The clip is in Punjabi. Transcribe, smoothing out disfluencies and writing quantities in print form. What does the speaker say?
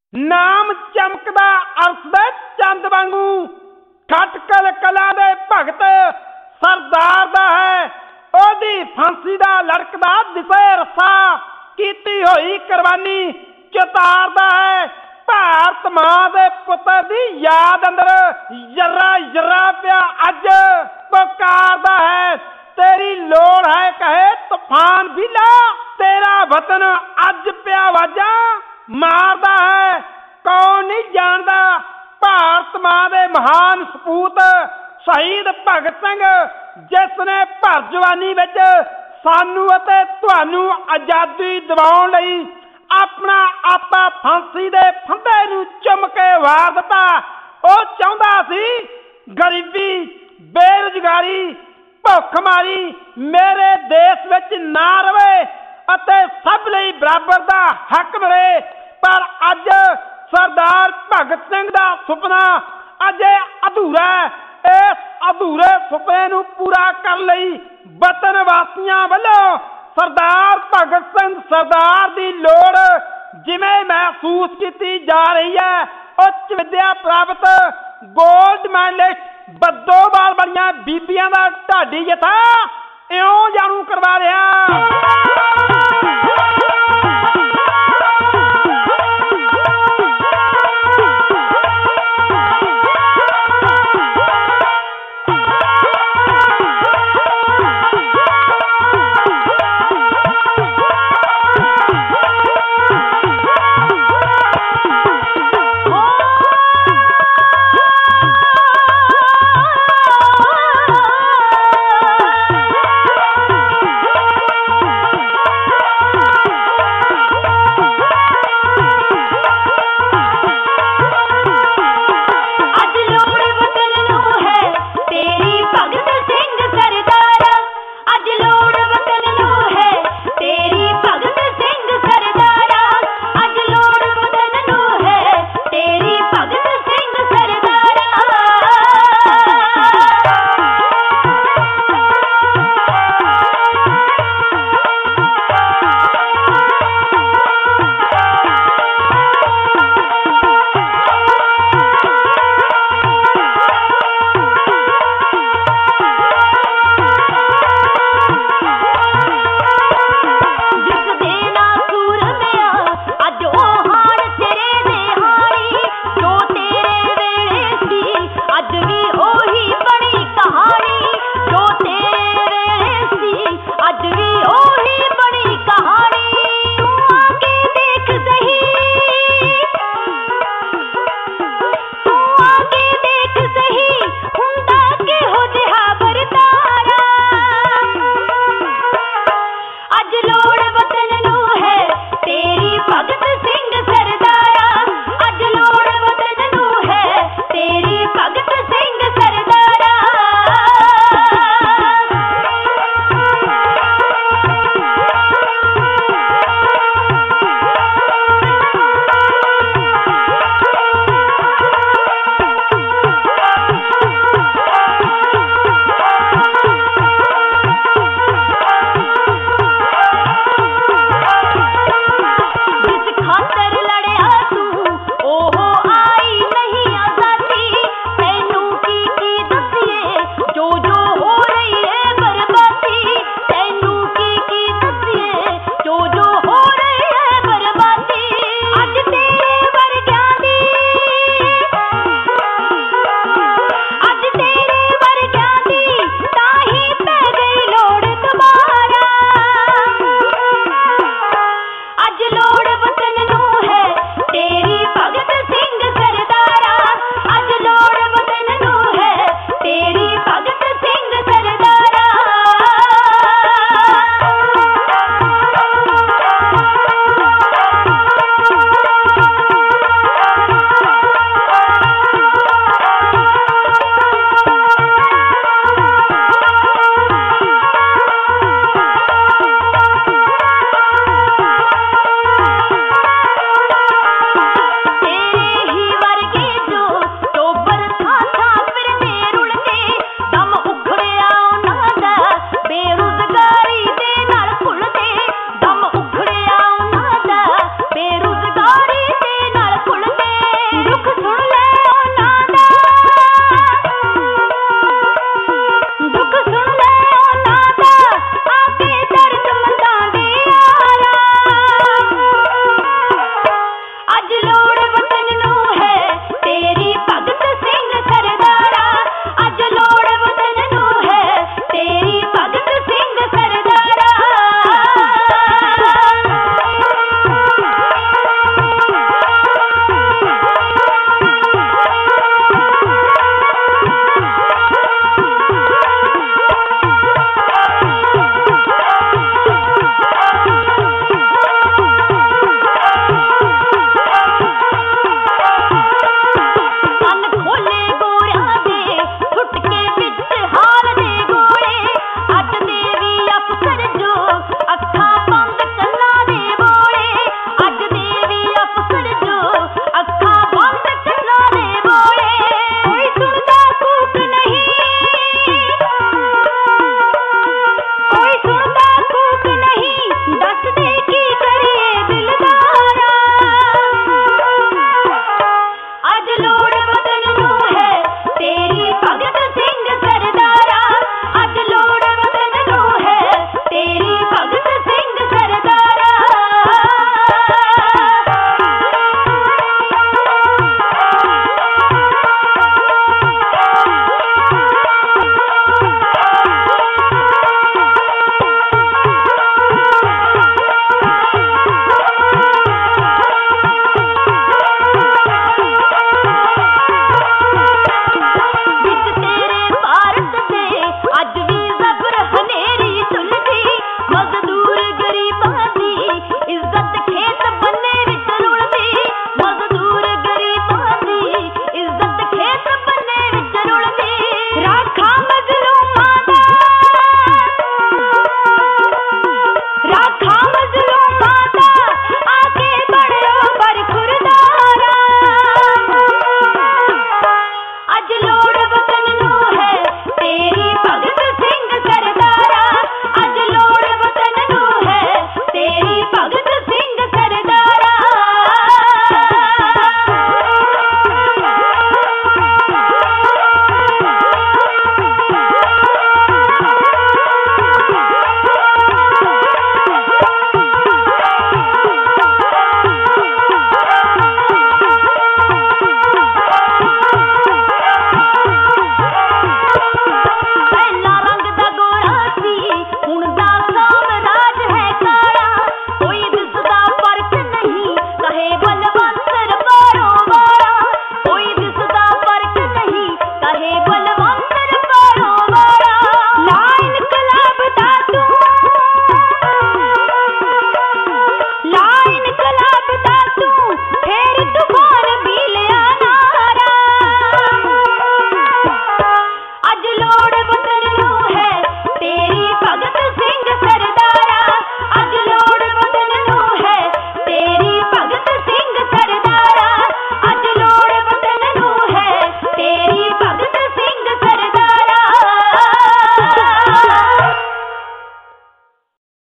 ਨਾਮ ਚਮਕਦਾ ਅਰਸ ਦੇ ਚੰਦ ਵਾਂਗੂ ਖਟਕਲ ਕਲਾਂ ਦੇ ਭਗਤ ਸਰਦਾਰ ਦਾ ਹੈ। ਉਹਦੀ ਫਾਂਸੀ ਦਾ ਲੜਕਦਾ ਦਿਸੇ ਰੱਸਾ, ਕੀਤੀ ਹੋਈ ਕੁਰਬਾਨੀ ਚਿਤਾਰਦਾ ਹੈ। ਭਾਰਤ ਮਾਂ ਦੇ ਪੁੱਤਰ ਦੀ ਯਾਦ ਅੰਦਰ ਜਰਾ ਜਰਾ ਪਿਆ ਅੱਜ ਪੁਕਾਰਦਾ ਹੈ। ਤੇਰੀ ਲੋੜ ਹੈ ਕਹੇ ਤੂਫਾਨ ਵੀ ਲਾ, ਤੇਰਾ ਵਤਨ ਅੱਜ ਪਿਆ ਵਾਜਾਂ ਮਾਰਦਾ ਹੈ। ਕੌਣ ਨਹੀਂ ਜਾਣਦਾ ਭਾਰਤ ਮਾਂ ਦੇ ਮਹਾਨ ਸਪੂਤ ਸ਼ਹੀਦ ਭਗਤ ਸਿੰਘ, ਜਿਸ ਨੇ ਭਰ ਜਵਾਨੀ ਵਿੱਚ ਸਾਨੂੰ ਅਤੇ ਤੁਹਾਨੂੰ ਆਜ਼ਾਦੀ ਦਿਵਾਉਣ ਲਈ ਆਪਣਾ ਆਪਾ ਫਾਂਸੀ ਦੇ ਫੰਦੇ ਨੂੰ ਚੁੰਮ ਕੇ ਵਾਰ ਦਿੱਤਾ। ਉਹ ਚਾਹੁੰਦਾ ਸੀ ਗਰੀਬੀ, ਬੇਰੁਜ਼ਗਾਰੀ, ਭੁੱਖਮਾਰੀ ਮੇਰੇ ਦੇਸ਼ ਵਿੱਚ ਨਾ ਰਵੇ ਅਤੇ ਸਭ ਲਈ ਬਰਾਬਰ ਦਾ ਹੱਕ ਮਿਲੇ। ਪਰ ਅੱਜ ਸਰਦਾਰ ਭਗਤ ਸਿੰਘ ਦਾ ਸੁਪਨਾ ਅਜੇ ਅਧੂਰਾ ਹੈ। ਇਸ ਅਧੂਰੇ ਸੁਪਨੇ ਨੂੰ ਪੂਰਾ ਕਰਨ ਲਈ ਵਤਨ ਵਾਸੀਆਂ ਵੱਲੋਂ ਸਰਦਾਰ ਭਗਤ ਸਿੰਘ ਸਰਦਾਰ ਦੀ ਲੋੜ ਜਿਵੇਂ ਮਹਿਸੂਸ ਕੀਤੀ ਜਾ ਰਹੀ ਹੈ। ਉੱਚ ਵਿੱਦਿਆ ਪ੍ਰਾਪਤ ਗੋਲਡ ਮੈਡਲਿਸਟ ਬੱਦੋਵਾਲ ਵਾਲੀਆਂ ਬੀਬੀਆਂ ਦਾ ਢਾਡੀ ਜਥਾ ਇਉਂ ਜਾਣੂ ਕਰਵਾ ਰਿਹਾ।